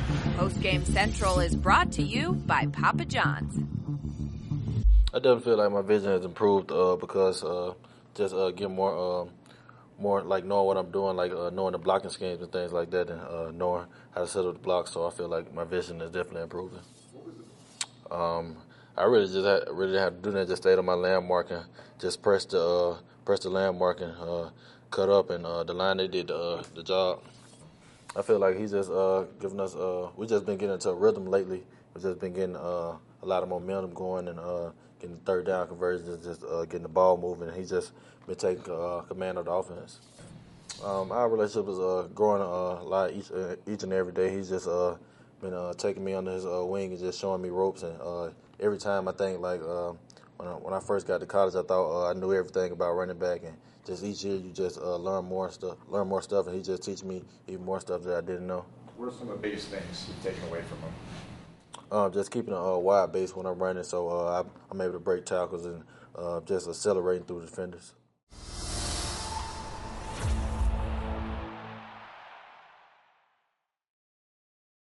Postgame Central is brought to you by Papa John's. I definitely feel like my vision has improved because just getting more like knowing what I'm doing, like knowing the blocking schemes and things like that, and knowing how to set up the blocks. So I feel like my vision is definitely improving. I really didn't have to do that. Just stayed on my landmark and just press the landmark and cut up, and the line they did the job. I feel like he's just giving us. We just been getting into a rhythm lately. We've just been getting a lot of momentum going and getting third down conversions, just getting the ball moving. And he's just been taking command of the offense. Our relationship is growing a lot each and every day. He's just been taking me under his wing and just showing me ropes. And every time I think like when I first got to college, I thought I knew everything about running back, and just each year you just learn more stuff, and he just teach me even more stuff that I didn't know. What are some of the biggest things you've taken away from him? Just keeping a wide base when I'm running, so I'm able to break tackles and just accelerating through defenders.